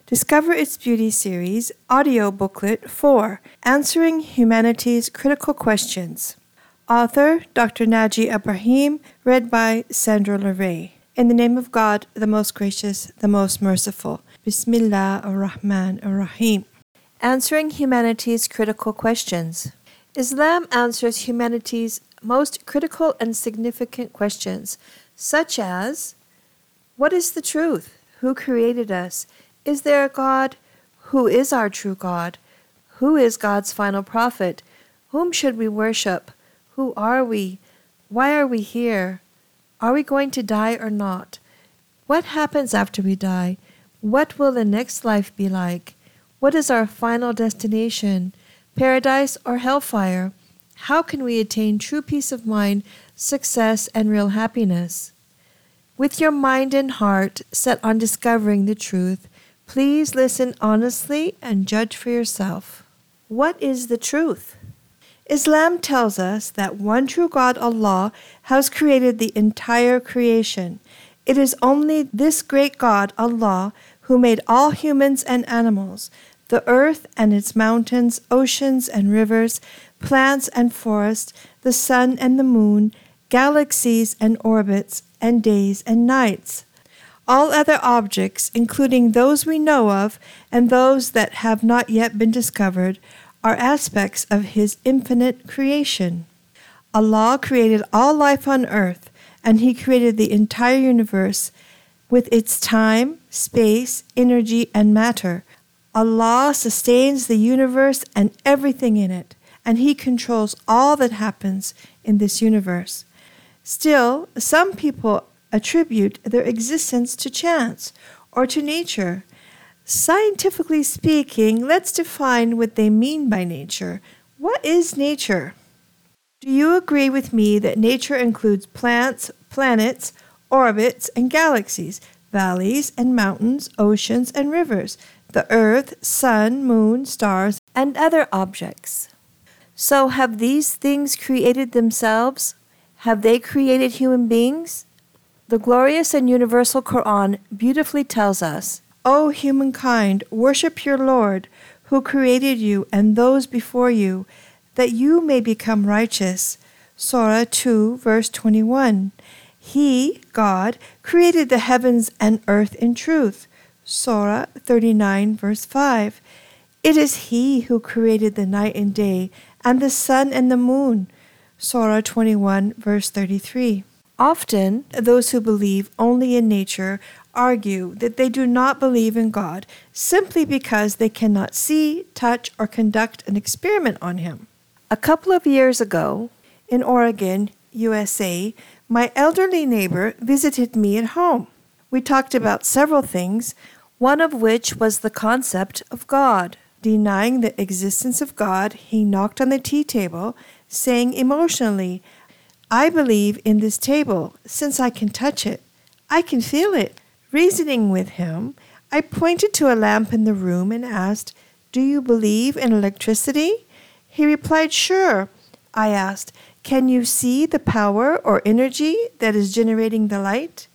Discover Its Beauty series, audio booklet 4, Answering Humanity's Critical Questions. Author, Dr. Naji Ibrahim, read by Sandra LeRae. In the name of God, the most gracious, the most merciful. Bismillah ar-Rahman ar-Rahim. Answering Humanity's Critical Questions. Islam answers humanity's most critical and significant questions, such as, what is the truth? Who created us? Is there a God? Who is our true God? Who is God's final prophet? Whom should we worship? Who are we? Why are we here? Are we going to die or not? What happens after we die? What will the next life be like? What is our final destination? Paradise or hellfire? How can we attain true peace of mind, success, and real happiness? With your mind and heart set on discovering the truth, please listen honestly and judge for yourself. What is the truth? Islam tells us that one true God, Allah, has created the entire creation. It is only this great God, Allah, who made all humans and animals, the earth and its mountains, oceans and rivers, plants and forests, the sun and the moon, galaxies and orbits, and days and nights. All other objects, including those we know of and those that have not yet been discovered, are aspects of His infinite creation. Allah created all life on earth, and He created the entire universe with its time, space, energy, and matter. Allah sustains the universe and everything in it, and He controls all that happens in this universe. Still, some people attribute their existence to chance or to nature. Scientifically speaking, let's define what they mean by nature. What is nature? Do you agree with me that nature includes plants, planets, orbits, and galaxies, valleys and mountains, oceans and rivers, the earth, sun, moon, stars, and other objects? So have these things created themselves? Have they created human beings? The glorious and universal Quran beautifully tells us, O humankind, worship your Lord, who created you and those before you, that you may become righteous. Surah 2, verse 21. He, God, created the heavens and earth in truth. Surah 39, verse 5. It is He who created the night and day, and the sun and the moon. Surah 21, verse 33. Often, those who believe only in nature argue that they do not believe in God simply because they cannot see, touch, or conduct an experiment on Him. A couple of years ago, in Oregon, USA, my elderly neighbor visited me at home. We talked about several things, one of which was the concept of God. Denying the existence of God, he knocked on the tea table, saying emotionally, I believe in this table, since I can touch it. I can feel it. Reasoning with him, I pointed to a lamp in the room and asked, Do you believe in electricity? He replied, Sure. I asked, Can you see the power or energy that is generating the light?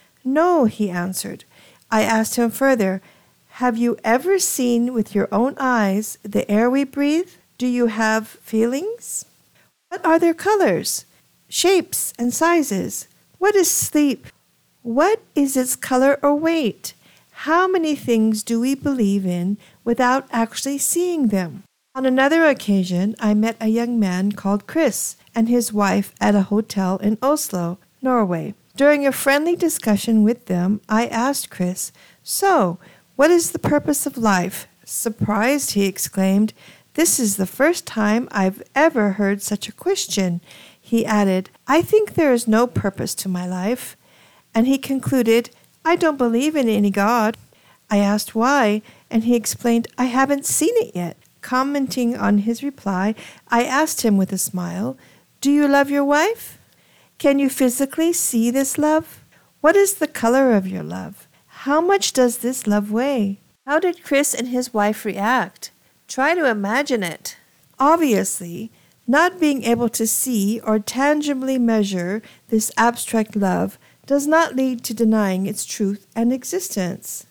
No, he answered. I asked him further, Have you ever seen with your own eyes the air we breathe? Do you have feelings? What are their colors? Shapes and sizes? What is sleep? What is its color or weight? How many things do we believe in without actually seeing them? On another occasion, I met a young man called Chris and his wife at a hotel in Oslo, Norway. During a friendly discussion with them, I asked Chris, So, what is the purpose of life? Surprised, he exclaimed, This is the first time I've ever heard such a question. He added, I think there is no purpose to my life. And he concluded, I don't believe in any God. I asked why, and he explained, I haven't seen it yet. Commenting on his reply, I asked him with a smile, Do you love your wife? Can you physically see this love? What is the color of your love? How much does this love weigh? How did Chris and his wife react? Try to imagine it. Obviously, not being able to see or tangibly measure this abstract love does not lead to denying its truth and existence.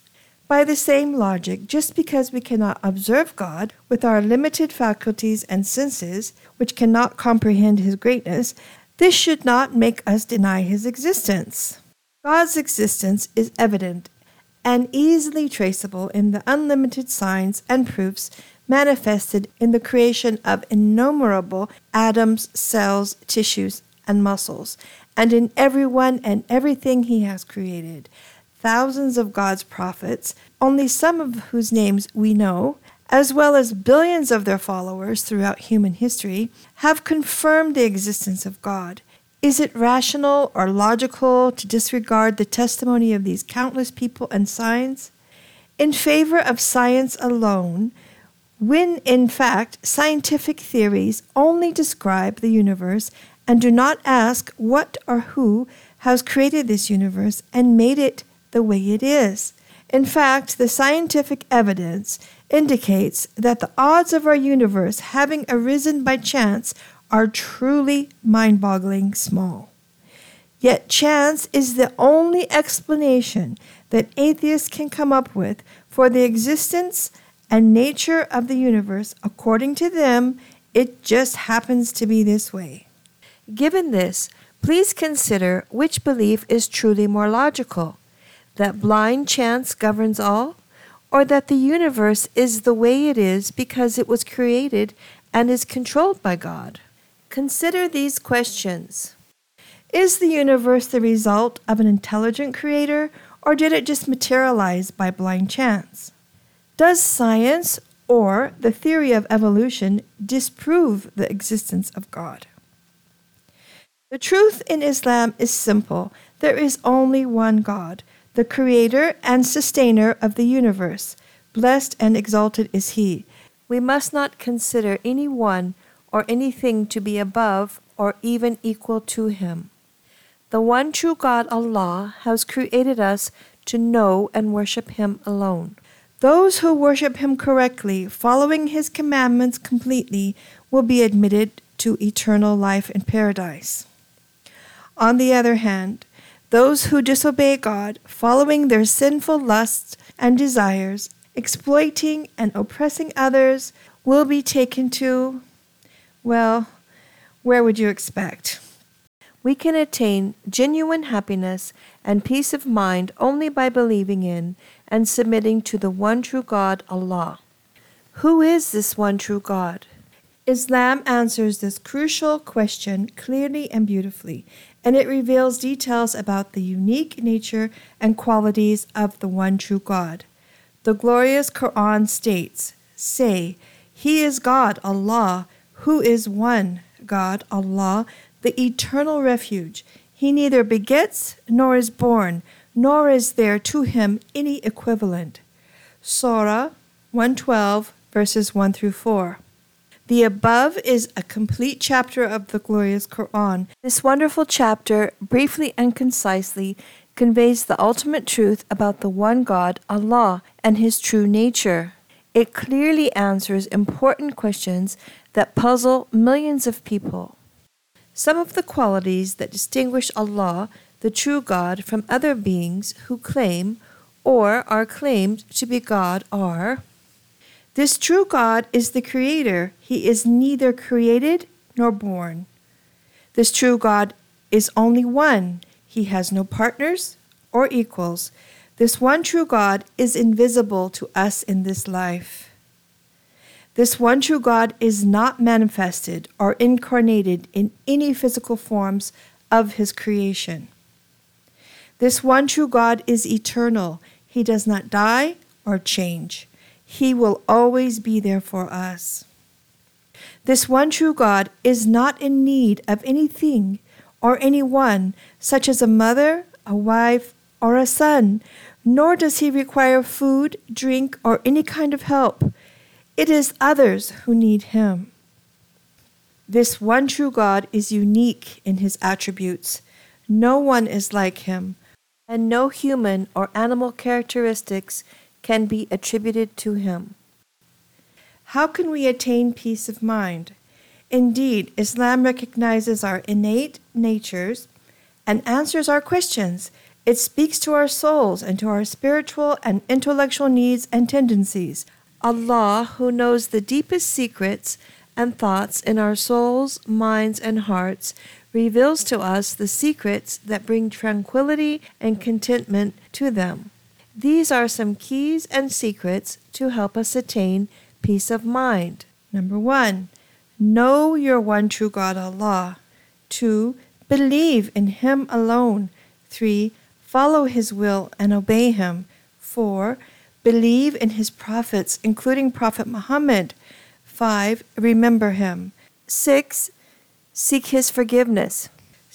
By the same logic, just because we cannot observe God with our limited faculties and senses, which cannot comprehend His greatness, this should not make us deny His existence. God's existence is evident and easily traceable in the unlimited signs and proofs manifested in the creation of innumerable atoms, cells, tissues, and muscles, and in everyone and everything He has created. Thousands of God's prophets, only some of whose names we know, as well as billions of their followers throughout human history, have confirmed the existence of God. Is it rational or logical to disregard the testimony of these countless people and signs in favor of science alone, when in fact scientific theories only describe the universe and do not ask what or who has created this universe and made it the way it is? In fact, the scientific evidence indicates that the odds of our universe having arisen by chance are truly mind-boggling small. Yet chance is the only explanation that atheists can come up with for the existence and nature of the universe. According to them, it just happens to be this way. Given this, please consider which belief is truly more logical: that blind chance governs all, or that the universe is the way it is because it was created and is controlled by God? Consider these questions. Is the universe the result of an intelligent creator, or did it just materialize by blind chance? Does science or the theory of evolution disprove the existence of God? The truth in Islam is simple. There is only one God, the creator and sustainer of the universe. Blessed and exalted is He. We must not consider anyone or anything to be above or even equal to Him. The one true God, Allah, has created us to know and worship Him alone. Those who worship Him correctly, following His commandments completely, will be admitted to eternal life in paradise. On the other hand, those who disobey God, following their sinful lusts and desires, exploiting and oppressing others, will be taken to, well, where would you expect? We can attain genuine happiness and peace of mind only by believing in and submitting to the one true God, Allah. Who is this one true God? Islam answers this crucial question clearly and beautifully, and it reveals details about the unique nature and qualities of the one true God. The glorious Quran states, "Say, He is God, Allah, who is one, God, Allah, the eternal refuge. He neither begets nor is born, nor is there to Him any equivalent." Surah 112, verses 1 through 4. The above is a complete chapter of the glorious Quran. This wonderful chapter, briefly and concisely, conveys the ultimate truth about the one God, Allah, and His true nature. It clearly answers important questions that puzzle millions of people. Some of the qualities that distinguish Allah, the true God, from other beings who claim or are claimed to be God are: this true God is the Creator. He is neither created nor born. This true God is only one. He has no partners or equals. This one true God is invisible to us in this life. This one true God is not manifested or incarnated in any physical forms of His creation. This one true God is eternal. He does not die or change. He will always be there for us. This one true God is not in need of anything or anyone, such as a mother, a wife, or a son, nor does He require food, drink, or any kind of help. It is others who need Him. This one true God is unique in His attributes. No one is like Him, and no human or animal characteristics can be attributed to Him. How can we attain peace of mind? Indeed, Islam recognizes our innate natures and answers our questions. It speaks to our souls and to our spiritual and intellectual needs and tendencies. Allah, who knows the deepest secrets and thoughts in our souls, minds, and hearts, reveals to us the secrets that bring tranquility and contentment to them. These are some keys and secrets to help us attain peace of mind. Number 1, know your one true God, Allah. 2, believe in Him alone. 3, follow His will and obey Him. 4, believe in His prophets, including Prophet Muhammad. 5, remember Him. 6, seek His forgiveness.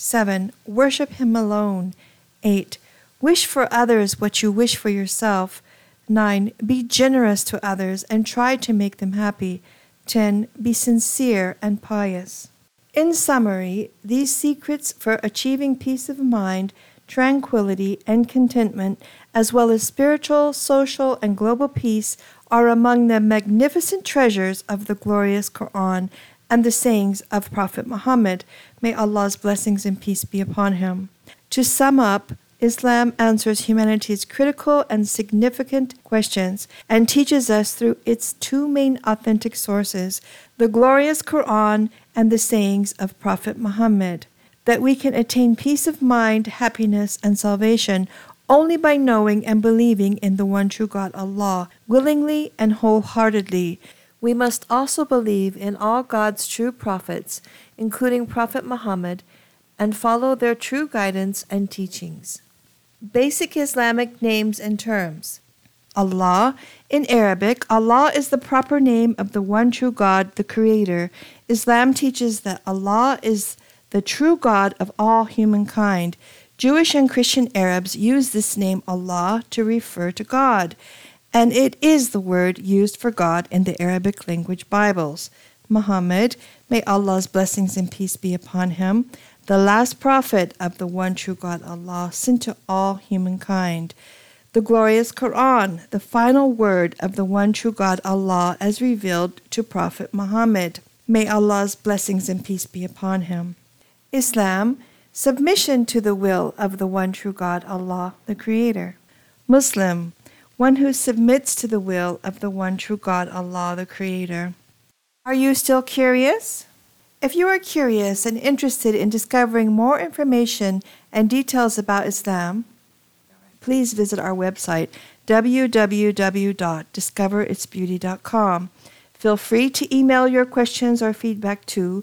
7, worship Him alone. 8, wish for others what you wish for yourself. 9, be generous to others and try to make them happy. 10, be sincere and pious. In summary, these secrets for achieving peace of mind, tranquility, and contentment, as well as spiritual, social, and global peace, are among the magnificent treasures of the glorious Quran and the sayings of Prophet Muhammad. May Allah's blessings and peace be upon him. To sum up, Islam answers humanity's critical and significant questions and teaches us through its two main authentic sources, the glorious Quran and the sayings of Prophet Muhammad, that we can attain peace of mind, happiness, and salvation only by knowing and believing in the one true God, Allah, willingly and wholeheartedly. We must also believe in all God's true prophets, including Prophet Muhammad, and follow their true guidance and teachings. Basic Islamic names and terms. Allah. In Arabic, Allah is the proper name of the one true God, the Creator. Islam teaches that Allah is the true God of all humankind. Jewish and Christian Arabs use this name Allah to refer to God, and it is the word used for God in the Arabic language Bibles. Muhammad, may Allah's blessings and peace be upon him, the last prophet of the one true God Allah, sent to all humankind. The glorious Quran, the final word of the one true God Allah as revealed to Prophet Muhammad. May Allah's blessings and peace be upon him. Islam, submission to the will of the one true God Allah, the Creator. Muslim, one who submits to the will of the one true God Allah, the Creator. Are you still curious? If you are curious and interested in discovering more information and details about Islam, please visit our website, www.discoveritsbeauty.com. Feel free to email your questions or feedback to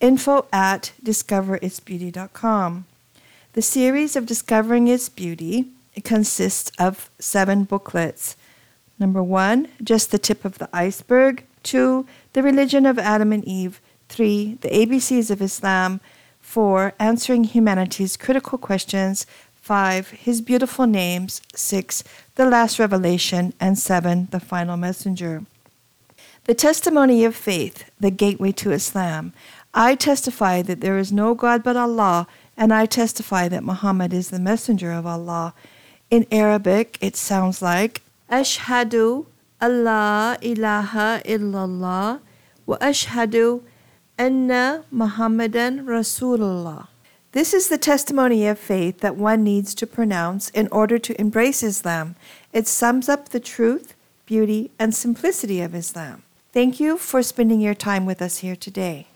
info@discoveritsbeauty.com. The series of Discovering Its Beauty consists of 7 booklets. Number 1, Just the Tip of the Iceberg. 2, The Religion of Adam and Eve. 3, The ABCs of Islam. 4, Answering Humanity's Critical Questions. 5, His Beautiful Names. 6, The Last Revelation. And 7, The Final Messenger. The Testimony of Faith, the Gateway to Islam. I testify that there is no God but Allah, and I testify that Muhammad is the messenger of Allah. In Arabic, it sounds like Ashhadu Allah ilaha illallah wa ashhadu anna Muhammadan Rasulullah. This is the testimony of faith that one needs to pronounce in order to embrace Islam. It sums up the truth, beauty, and simplicity of Islam. Thank you for spending your time with us here today.